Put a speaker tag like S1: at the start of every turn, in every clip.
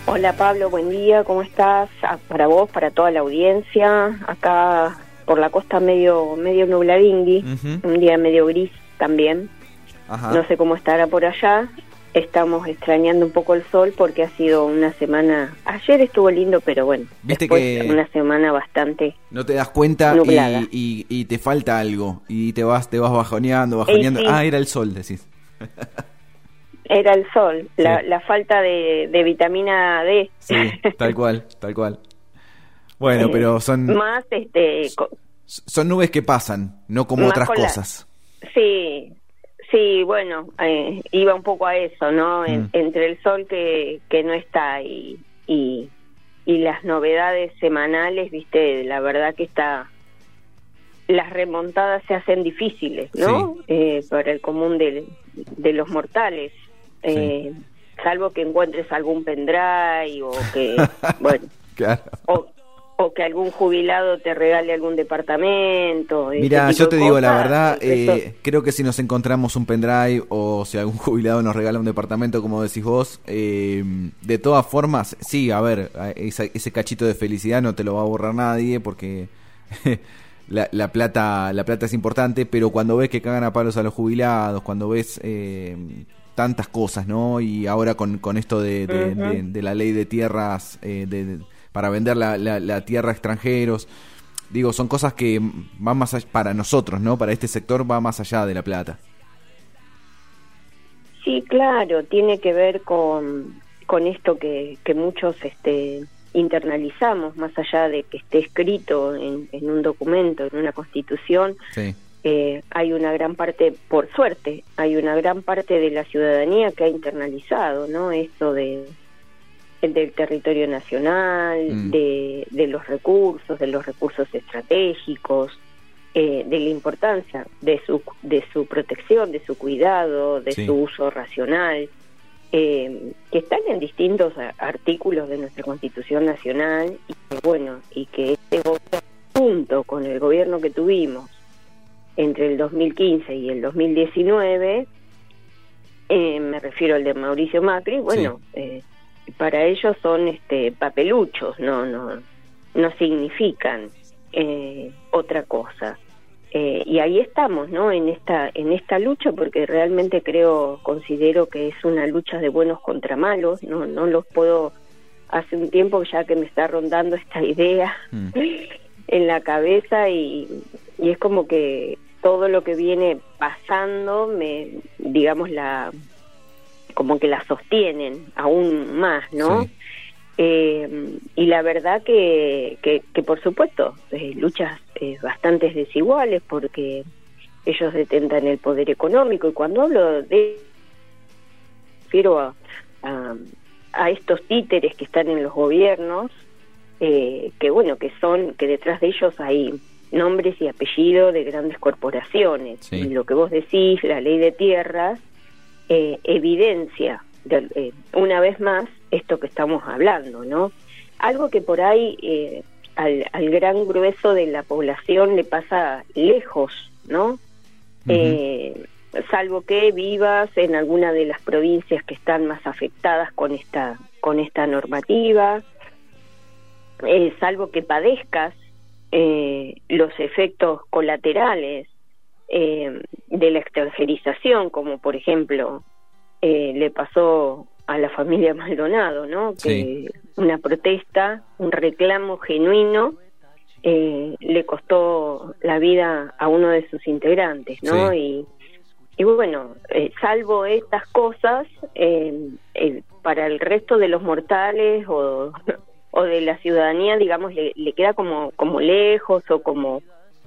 S1: Hola Pablo, buen día, ¿cómo estás? Para vos, para toda la audiencia, acá por la costa medio nubladingui, un día medio gris también.
S2: Ajá.
S1: No sé cómo estará por allá, estamos extrañando un poco el sol porque ha sido una semana, ayer estuvo lindo, pero bueno,
S2: Viste
S1: después
S2: que
S1: una semana bastante
S2: no te das cuenta
S1: nublada.
S2: y te falta algo y te vas bajoneando. Sí. Era el sol, decís.
S1: Era el sol,
S2: sí.
S1: la falta de vitamina D.
S2: Sí, tal cual. Bueno, pero son
S1: más
S2: son nubes que pasan, no como otras cosas.
S1: Sí, bueno, iba un poco a eso, ¿no? Entre el sol que no está y las novedades semanales, viste, la verdad que las remontadas se hacen difíciles, ¿no? Sí. Para el común de los mortales.
S2: Sí.
S1: Salvo que encuentres algún pendrive o que, bueno,
S2: claro.
S1: o que algún jubilado te regale algún departamento.
S2: Mira, yo te digo la verdad, creo que si nos encontramos un pendrive o si algún jubilado nos regala un departamento, como decís vos, de todas formas, sí, a ver, ese cachito de felicidad no te lo va a borrar nadie porque la plata es importante, pero cuando ves que cagan a palos a los jubilados, cuando ves tantas cosas, ¿no? Y ahora con esto de la ley de tierras, para vender la tierra a extranjeros, digo, son cosas que van más allá, para nosotros, ¿no? Para este sector va más allá de la plata.
S1: Sí, claro, tiene que ver con esto que muchos internalizamos, más allá de que esté escrito en un documento, en una constitución.
S2: Sí.
S1: Hay una gran parte, por suerte, hay una gran parte de la ciudadanía que ha internalizado, ¿no? Esto del territorio nacional, de los recursos estratégicos, de la importancia de su protección, de su cuidado, de su uso racional, que están en distintos artículos de nuestra Constitución Nacional y que este gobierno, junto con el gobierno que tuvimos entre el 2015 y el 2019, me refiero al de Mauricio Macri, para ellos son papeluchos, no significan otra cosa. Y ahí estamos, ¿no? En esta lucha, porque realmente considero que es una lucha de buenos contra malos. No los puedo, hace un tiempo ya que me está rondando esta idea en la cabeza y es como que todo lo que viene pasando como que la sostienen aún más, ¿no?
S2: Sí.
S1: Y la verdad que por supuesto, luchas bastante desiguales porque ellos detentan el poder económico, y cuando hablo refiero a estos títeres que están en los gobiernos, que detrás de ellos hay nombres y apellidos de grandes corporaciones.
S2: Sí.
S1: Y lo que vos decís, la ley de tierras, evidencia una vez más esto que estamos hablando, ¿no? Algo que por ahí al gran grueso de la población le pasa lejos, ¿no? Salvo que vivas en alguna de las provincias que están más afectadas con esta normativa, salvo que padezcas los efectos colaterales de la extranjerización, como por ejemplo le pasó a la familia Maldonado, ¿no? Que una protesta, un reclamo genuino le costó la vida a uno de sus integrantes, ¿no?
S2: Sí.
S1: Y bueno, salvo estas cosas, para el resto de los mortales o de la ciudadanía, digamos, le queda como lejos o como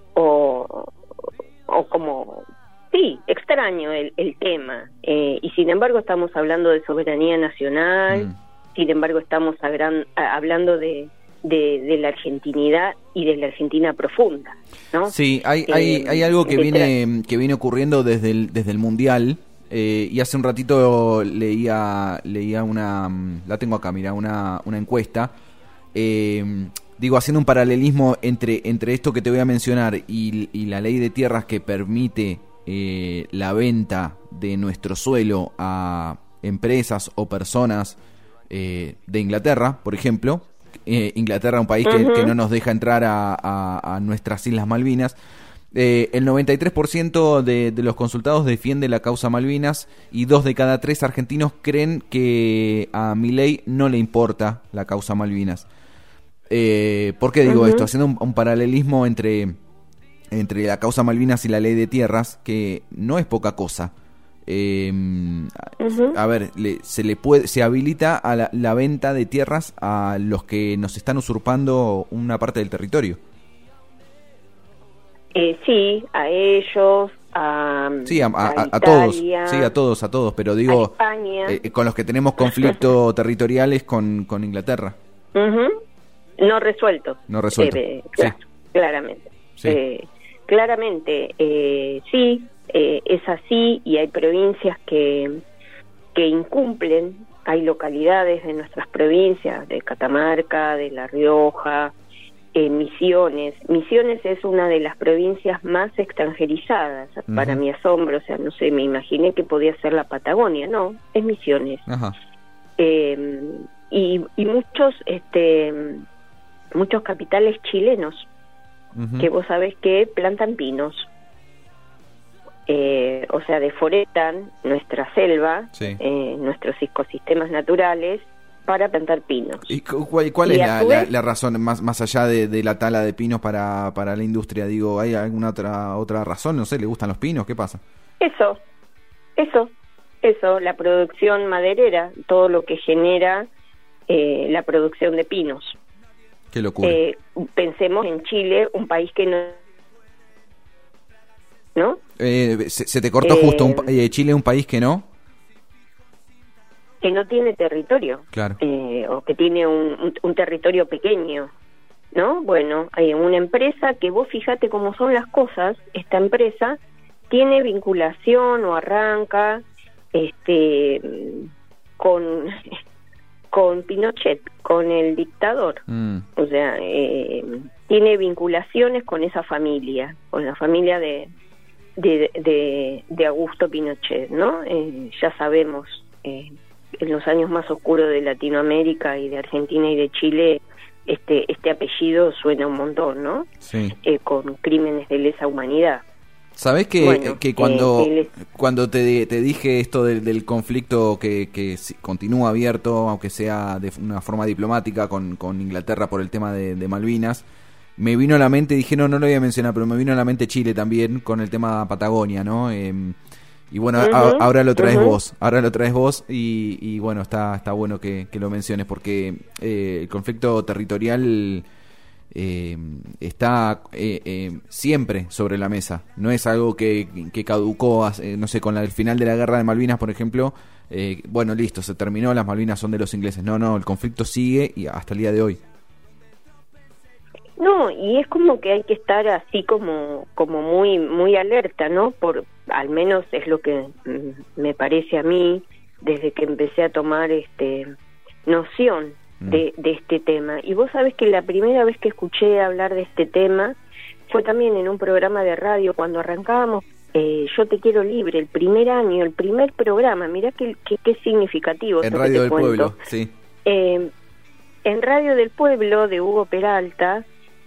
S1: extraño el tema, y sin embargo estamos hablando de soberanía nacional, sin embargo estamos hablando de la argentinidad y de la Argentina profunda, ¿no?
S2: Sí, hay algo que viene ocurriendo desde el Mundial, y hace un ratito leía una, la tengo acá, mira, una encuesta, haciendo un paralelismo entre esto que te voy a mencionar y la ley de tierras que permite la venta de nuestro suelo a empresas o personas de Inglaterra, por ejemplo. Inglaterra, un país que no nos deja entrar a nuestras Islas Malvinas. El 93% de los consultados defiende la causa Malvinas y 2 de cada 3 argentinos creen que a Milei no le importa la causa Malvinas. ¿Por qué digo esto? Haciendo un paralelismo entre la causa Malvinas y la ley de tierras, que no es poca cosa. A ver, se habilita a la venta de tierras a los que nos están usurpando una parte del territorio.
S1: Sí, a ellos, a
S2: todos, sí, a todos, pero digo,
S1: a España.
S2: Con los que tenemos conflictos territoriales con Inglaterra.
S1: No resuelto.
S2: Claro,
S1: sí. Claramente.
S2: Sí.
S1: Claramente, sí, es así, y hay provincias que incumplen. Hay localidades de nuestras provincias, de Catamarca, de La Rioja, Misiones. Misiones es una de las provincias más extranjerizadas, para mi asombro. O sea, no sé, me imaginé que podía ser la Patagonia. No, es Misiones. Y muchos capitales chilenos, que vos sabés que plantan pinos. O sea, deforestan nuestra selva,
S2: sí,
S1: nuestros ecosistemas naturales, para plantar pinos.
S2: ¿Y cuál es la razón, más allá de la tala de pinos para la industria? Digo, ¿hay alguna otra razón? No sé, ¿le gustan los pinos? ¿Qué pasa?
S1: Eso, la producción maderera, todo lo que genera la producción de pinos.
S2: Qué locura.
S1: Pensemos en Chile, un país que ¿no?
S2: Se te cortó justo. Chile es un país que no
S1: tiene territorio,
S2: claro,
S1: o que tiene un territorio pequeño, ¿no? Bueno, hay una empresa que vos fíjate cómo son las cosas. Esta empresa tiene vinculación o arranca con Pinochet, con el dictador. O sea, tiene vinculaciones con esa familia, con la familia de Augusto Pinochet, ¿no? Ya sabemos, en los años más oscuros de Latinoamérica y de Argentina y de Chile, este apellido suena un montón, ¿no?
S2: Sí.
S1: Con crímenes de lesa humanidad.
S2: ¿Sabés que cuando te dije esto del conflicto que continúa abierto, aunque sea de una forma diplomática con Inglaterra por el tema de Malvinas, me vino a la mente, dije no lo voy a mencionar, pero me vino a la mente Chile también con el tema Patagonia, ¿no? Y bueno, ahora lo traes vos, y bueno, está bueno que lo menciones, porque el conflicto territorial está siempre sobre la mesa. No es algo que caducó, no sé, con el final de la guerra de Malvinas, por ejemplo. Bueno, listo, se terminó, las Malvinas son de los ingleses. No, el conflicto sigue y hasta el día de hoy.
S1: No, y es como que hay que estar así como muy alerta, ¿no? Al menos es lo que me parece a mí, desde que empecé a tomar noción de este tema. Y vos sabés que la primera vez que escuché hablar de este tema fue también en un programa de radio, cuando arrancábamos Yo Te Quiero Libre, el primer año, el primer programa. Mirá qué significativo.
S2: En Radio del Pueblo, sí.
S1: En Radio del Pueblo, de Hugo Peralta,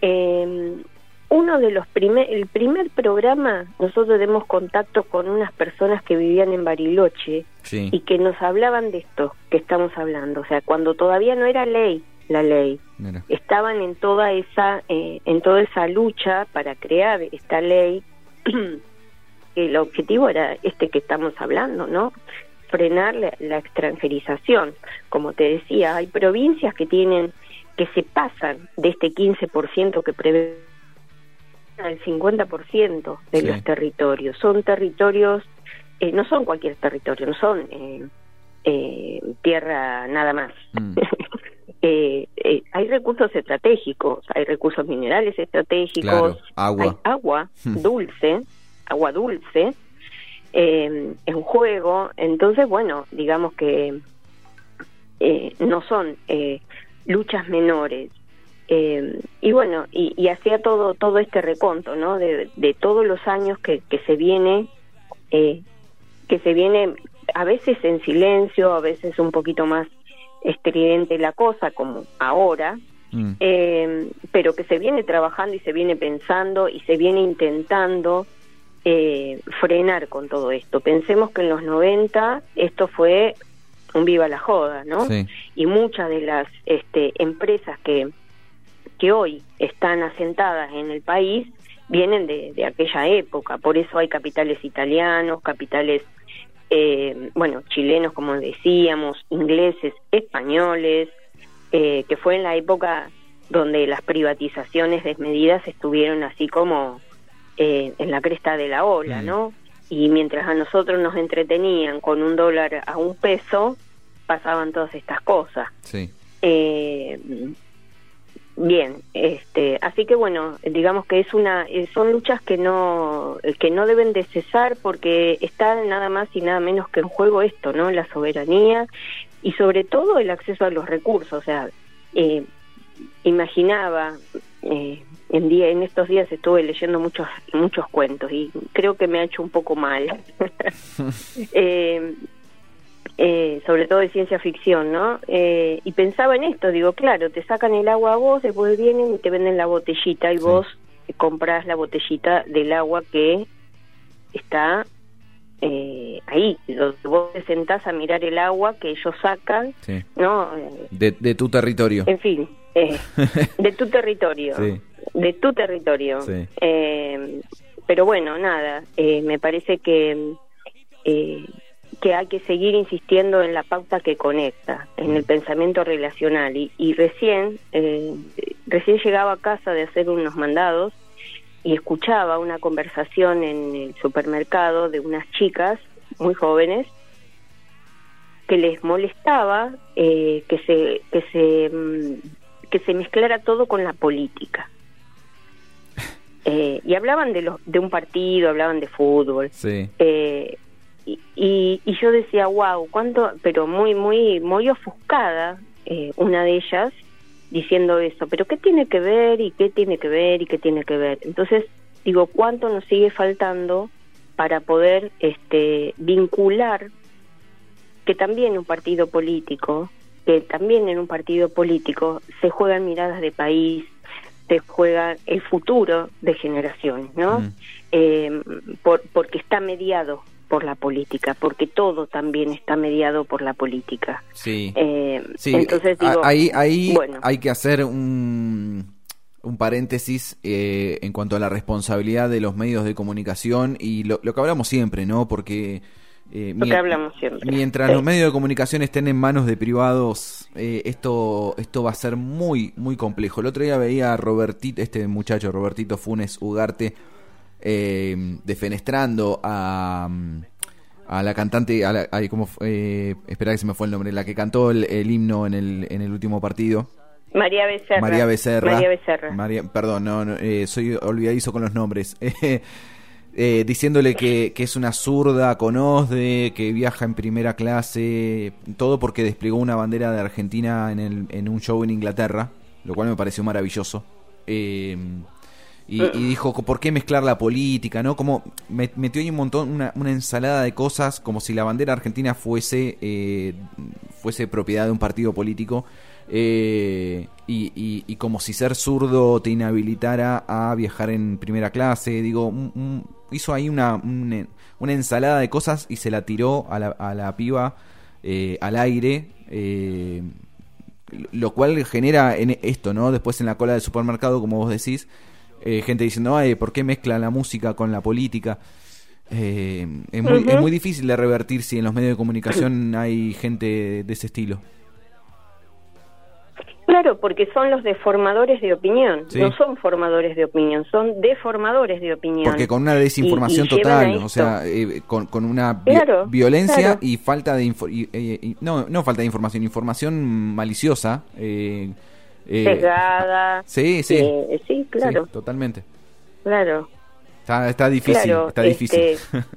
S1: el primer programa, nosotros tenemos contacto con unas personas que vivían en Bariloche,
S2: sí,
S1: y que nos hablaban de esto que estamos hablando. O sea, cuando todavía no era la ley,
S2: mira,
S1: estaban en toda esa lucha para crear esta ley. El objetivo era que estamos hablando, ¿no? Frenar la extranjerización. Como te decía, hay provincias que se pasan de este 15% que prevé al 50% de
S2: sí,
S1: los territorios. Son territorios, no son cualquier territorio, no son tierra nada más. Hay recursos estratégicos, hay recursos minerales estratégicos,
S2: claro,
S1: hay agua dulce, en juego. Entonces, bueno, digamos que no son luchas menores. Y bueno, y hacía todo este reconto, ¿no? De todos los años que se viene a veces en silencio, a veces un poquito más estridente la cosa como ahora, pero que se viene trabajando y se viene pensando y se viene intentando frenar con todo esto. Pensemos que en los 90 esto fue un viva la joda, ¿no? Sí. Y muchas de las empresas que hoy están asentadas en el país vienen de aquella época. Por eso hay capitales italianos, capitales chilenos, como decíamos, ingleses, españoles, que fue en la época donde las privatizaciones desmedidas estuvieron así como en la cresta de la ola, ¿no? Y mientras a nosotros nos entretenían con $1 a $1, pasaban todas estas cosas. Sí. Bien, así que bueno, digamos que son luchas que no deben de cesar, porque está nada más y nada menos que en juego esto, ¿no? La soberanía y sobre todo el acceso a los recursos. O sea, imaginaba, en estos días estuve leyendo muchos cuentos y creo que me ha hecho un poco mal. Sobre todo de ciencia ficción, ¿no? Y pensaba en esto, digo, claro, te sacan el agua a vos, después vienen y te venden la botellita y sí, vos comprás la botellita del agua que está ahí. Vos te sentás a mirar el agua que ellos sacan, sí, ¿no?
S2: De tu territorio.
S1: En fin, de tu territorio. Sí. De tu territorio. Sí. Pero bueno, nada, me parece que hay que seguir insistiendo en la pauta que conecta, en el pensamiento relacional. Y recién llegaba a casa de hacer unos mandados y escuchaba una conversación en el supermercado de unas chicas muy jóvenes que les molestaba que se mezclara todo con la política. Y hablaban de un partido, hablaban de fútbol. Sí. Y yo decía, wow, cuánto, pero muy muy muy ofuscada, una de ellas diciendo eso, pero qué tiene que ver y qué tiene que ver y qué tiene que ver. Entonces digo, cuánto nos sigue faltando para poder vincular que también en un partido político se juegan miradas de país, se juega el futuro de generaciones, ¿no? Porque está mediado por la política, porque todo también está mediado por la política. Sí. Sí. Entonces digo,
S2: ahí bueno, hay que hacer un paréntesis en cuanto a la responsabilidad de los medios de comunicación y lo que hablamos siempre, ¿no? Porque mientras sí, los medios de comunicación estén en manos de privados, esto va a ser muy muy complejo. El otro día veía a Robertito Funes Ugarte, defenestrando a la cantante, espera que se me fue el nombre, la que cantó el himno en el último partido.
S1: María Becerra.
S2: Perdón, no, soy olvidadizo con los nombres. Diciéndole que es una zurda con OSDE, que viaja en primera clase, todo porque desplegó una bandera de Argentina en un show en Inglaterra, lo cual me pareció maravilloso. Y dijo, ¿por qué mezclar la política? ¿No? Como metió ahí un montón, una ensalada de cosas, como si la bandera argentina fuese propiedad de un partido político, y como si ser zurdo te inhabilitara a viajar en primera clase. Digo, hizo ahí una ensalada de cosas y se la tiró a la piba al aire, lo cual genera en esto, ¿no? Después en la cola del supermercado, como vos decís, gente diciendo, ¿por qué mezcla la música con la política? Es muy difícil de revertir si en los medios de comunicación hay gente de ese estilo.
S1: Claro, porque son los deformadores de opinión, sí. No son formadores de opinión, son deformadores de opinión.
S2: Porque con una desinformación total, o sea, con una violencia, claro, y falta de no falta de información maliciosa,
S1: sesgada.
S2: Sí,
S1: claro.
S2: Sí, totalmente.
S1: Claro.
S2: Está difícil, claro, está difícil.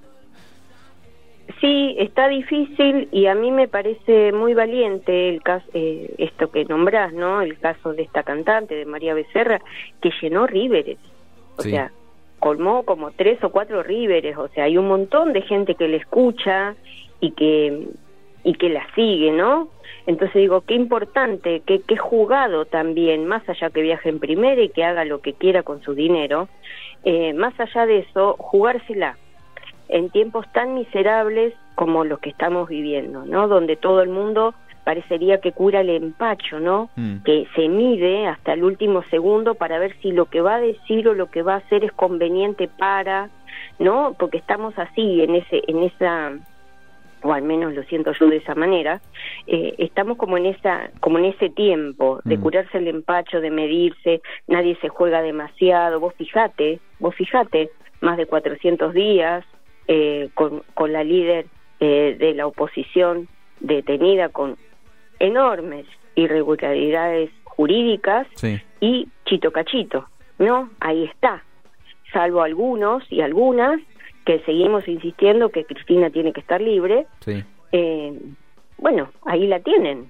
S1: Sí, está difícil, y a mí me parece muy valiente el caso, esto que nombrás, ¿no? El caso de esta cantante, de María Becerra, que llenó Riveres. O sea, colmó como 3 o 4 Riveres. O sea, hay un montón de gente que le escucha y que y que la sigue, ¿no? Entonces digo, qué importante, qué jugado también, más allá que viaje en primera y que haga lo que quiera con su dinero, más allá de eso, jugársela en tiempos tan miserables como los que estamos viviendo, ¿no? Donde todo el mundo parecería que cura el empacho, ¿no? Que se mide hasta el último segundo para ver si lo que va a decir o lo que va a hacer es conveniente para, ¿no? Porque estamos así en esa, o al menos lo siento yo de esa manera, estamos como en ese tiempo de curarse el empacho, de medirse, nadie se juega demasiado. Vos fijate, más de 400 días con la líder de la oposición detenida con enormes irregularidades jurídicas, sí. Y chito cachito, ¿no? Ahí está, salvo algunos y algunas que seguimos insistiendo que Cristina tiene que estar libre. Sí. Bueno, ahí la tienen.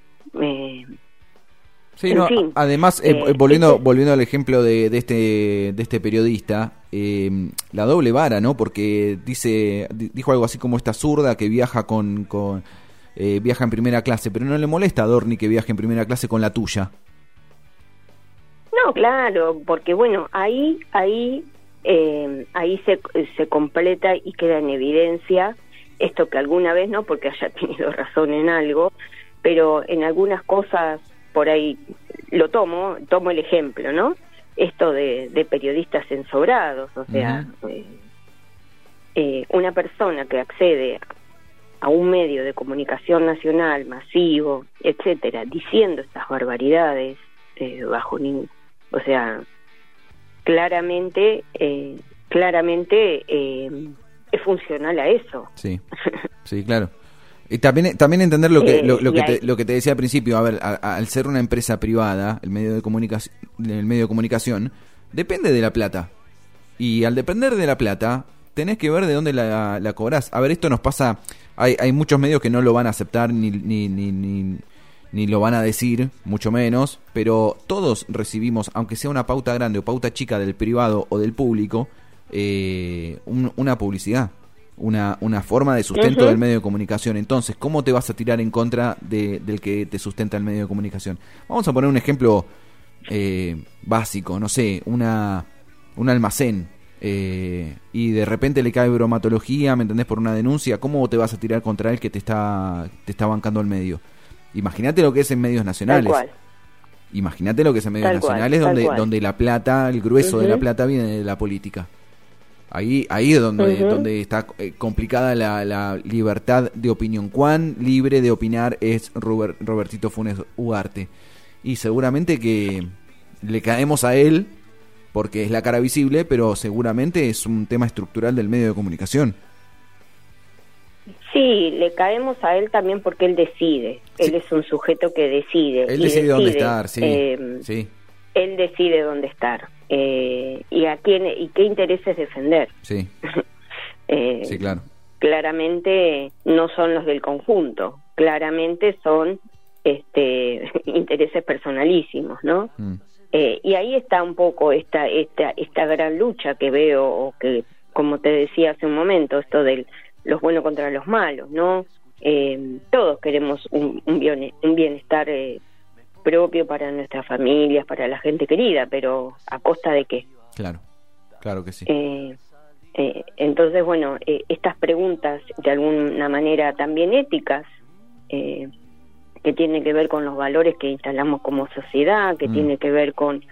S2: Sí, no, fin, además, volviendo al ejemplo de este periodista, la doble vara, ¿no? Porque dijo algo así como esta zurda que viaja viaja en primera clase, pero no le molesta a Dorni que viaje en primera clase con la tuya.
S1: No, claro, porque bueno, ahí se completa y queda en evidencia esto que alguna vez, no porque haya tenido razón en algo, pero en algunas cosas por ahí tomo el ejemplo, ¿no? Esto de periodistas ensobrados, o sea, una persona que accede a un medio de comunicación nacional masivo, etcétera, diciendo estas barbaridades o sea, claramente es funcional a eso. Sí,
S2: sí, claro. Y también entender lo que te decía al principio. A ver, al ser una empresa privada, el medio de comunicación depende de la plata, y al depender de la plata tenés que ver de dónde la cobrás. A ver, esto nos pasa. Hay muchos medios que no lo van a aceptar ni lo van a decir, mucho menos, pero todos recibimos, aunque sea una pauta grande o pauta chica del privado o del público, una publicidad, una forma de sustento del medio de comunicación. Entonces, ¿cómo te vas a tirar en contra del que te sustenta el medio de comunicación? Vamos a poner un ejemplo básico, no sé, un almacén, y de repente le cae bromatología, ¿me entendés?, por una denuncia. ¿Cómo te vas a tirar contra él que te está bancando el medio? Imagínate lo que es en medios nacionales. Imagínate lo que es en medios nacionales donde la plata, el grueso de la plata viene de la política. Ahí es donde está complicada la libertad de opinión. ¿Cuán libre de opinar es Robertito Funes Ugarte? Y seguramente que le caemos a él porque es la cara visible, pero seguramente es un tema estructural del medio de comunicación.
S1: Sí, le caemos a él también porque él decide. Sí. Él es un sujeto que decide.
S2: Él decide dónde estar, sí.
S1: Sí. Él decide dónde estar. Y a quién y qué intereses defender.
S2: Sí. Sí, claro.
S1: Claramente no son los del conjunto. Claramente son intereses personalísimos, ¿no? Y ahí está un poco esta gran lucha que veo, o que, como te decía hace un momento, esto del los buenos contra los malos, ¿no? Todos queremos un bienestar propio para nuestras familias, para la gente querida, pero ¿a costa de qué?
S2: Claro que sí.
S1: Entonces, bueno, estas preguntas de alguna manera también éticas, que tienen que ver con los valores que instalamos como sociedad, que tiene que ver con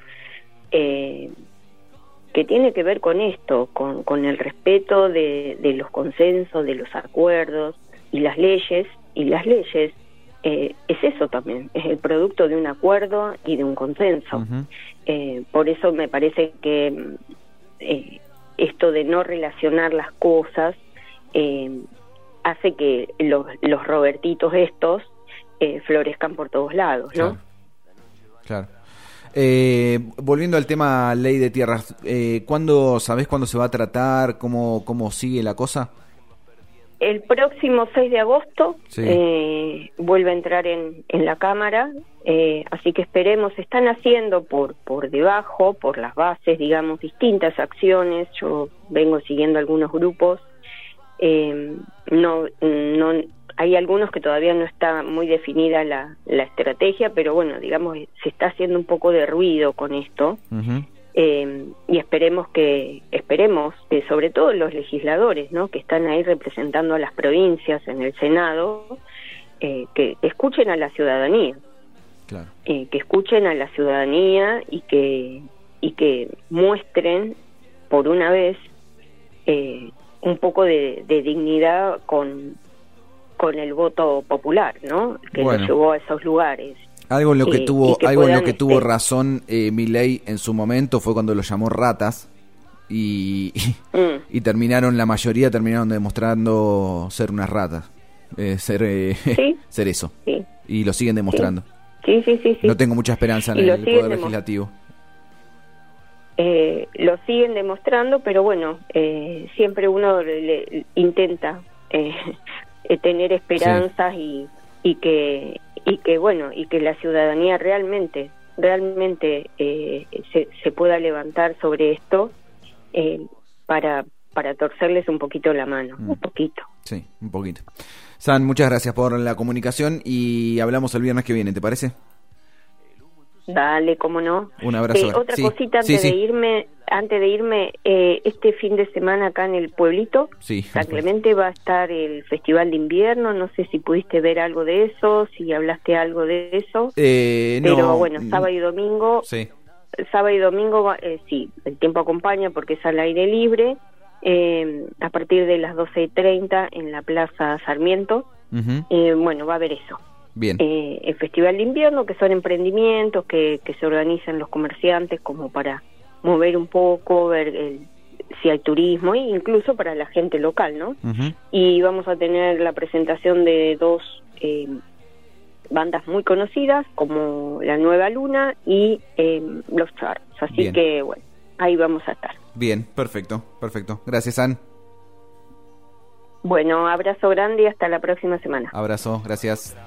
S1: esto, con el respeto de los consensos, de los acuerdos y las leyes. Y las leyes es eso también, es el producto de un acuerdo y de un consenso. Por eso me parece que esto de no relacionar las cosas hace que los Robertitos estos florezcan por todos lados, ¿no?
S2: Claro. Volviendo al tema ley de tierras, ¿sabés cuándo se va a tratar? ¿Cómo sigue la cosa?
S1: El próximo 6 de agosto vuelve a entrar en la Cámara, así que esperemos. Están haciendo por debajo, por las bases, digamos, distintas acciones. Yo vengo siguiendo algunos grupos, no hay algunos que todavía no está muy definida la estrategia, pero bueno, digamos, se está haciendo un poco de ruido con esto.
S2: Uh-huh.
S1: Y esperemos que sobre todo los legisladores, ¿no?, que están ahí representando a las provincias en el Senado, que escuchen a la ciudadanía.
S2: Claro.
S1: Que escuchen a la ciudadanía y que muestren por una vez un poco de dignidad con el voto popular, ¿no?, que lo llevó a esos lugares.
S2: Algo en lo que tuvo razón Milei en su momento fue cuando lo llamó ratas y la mayoría terminaron demostrando ser unas ratas, ser eso. Sí. Y lo siguen demostrando.
S1: Sí.
S2: No tengo mucha esperanza en el Poder Legislativo.
S1: Lo siguen demostrando, pero bueno, siempre uno intenta tener esperanzas y que la ciudadanía realmente se pueda levantar sobre esto para torcerles un poquito la mano, un poquito.
S2: Sí, un poquito. San, muchas gracias por la comunicación y hablamos el viernes que viene, ¿te parece?
S1: Dale, cómo no.
S2: Un abrazo.
S1: Otra cosita antes de irme, este fin de semana acá en el pueblito, San Clemente, va a estar el Festival de Invierno. No sé si pudiste ver algo de eso, si hablaste algo de eso. Pero
S2: no,
S1: bueno, sábado y domingo. Sí. Sábado y domingo, sí, el tiempo acompaña porque es al aire libre. A partir de las 12:30 en la Plaza Sarmiento. Uh-huh. Bueno, va a haber eso.
S2: Bien.
S1: El Festival de Invierno, que son emprendimientos que se organizan los comerciantes como para mover un poco, ver si hay turismo, e incluso para la gente local, ¿no? Uh-huh. Y vamos a tener la presentación de dos bandas muy conocidas, como La Nueva Luna y Los Charts. Así Bien. Que, bueno, ahí vamos a estar.
S2: Bien, perfecto. Gracias, Ann.
S1: Bueno, abrazo grande y hasta la próxima semana.
S2: Abrazo, gracias.